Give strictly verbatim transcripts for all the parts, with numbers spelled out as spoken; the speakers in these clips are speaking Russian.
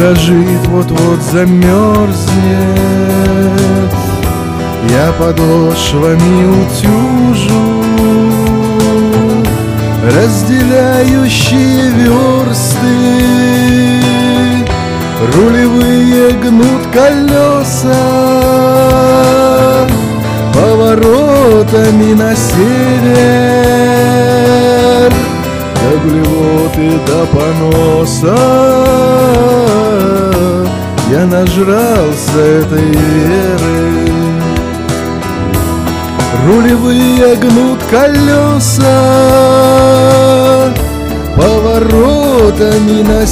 дрожит, вот-вот замерзнет. Я подошвами утюжу разделяющие версты, рулевые гнут колеса поворотами на север, до блевоты, до поноса. Я нажрался этой веры. Рулевые гнут колеса поворотами на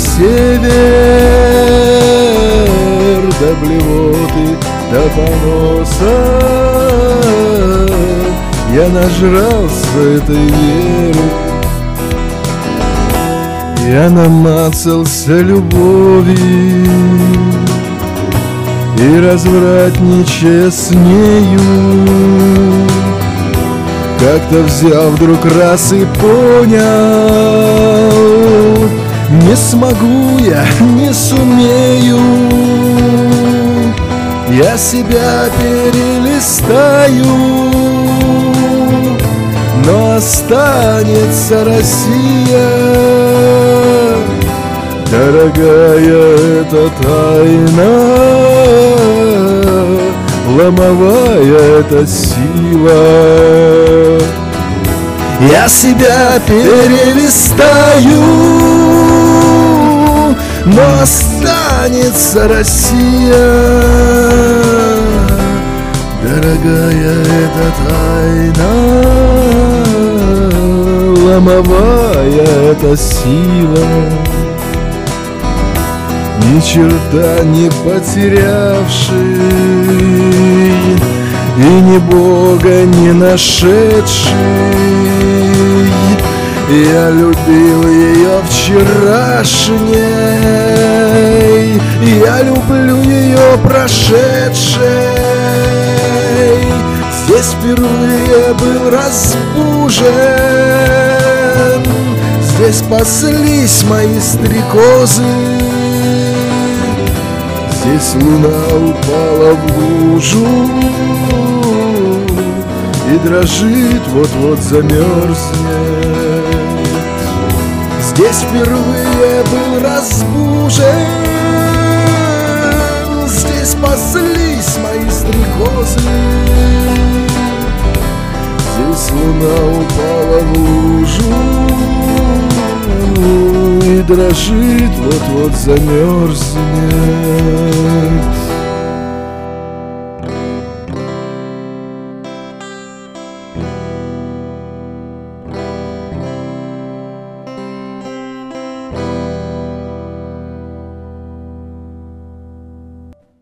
север, до блевоты, до поноса. Я нажрался этой веры. Я намацался любовью и развратничая с нею, как-то взял вдруг раз и понял: не смогу я, не сумею. Я себя перелистаю, но останется Россия. Дорогая эта тайна, ломовая эта сила. Я себя перелистаю, но останется Россия. Дорогая эта тайна, ломовая эта сила. Ни черта не потерявший и ни Бога не нашедший, я любил ее вчерашней, я люблю ее прошедшей. Здесь впервые был разбужен, здесь паслись мои стрекозы. Здесь луна упала в лужу и дрожит, вот-вот замерзнет. Здесь впервые был разбужен, здесь паслись мои стрекозы. Здесь луна упала в лужу и дрожит, вот-вот замерзнет.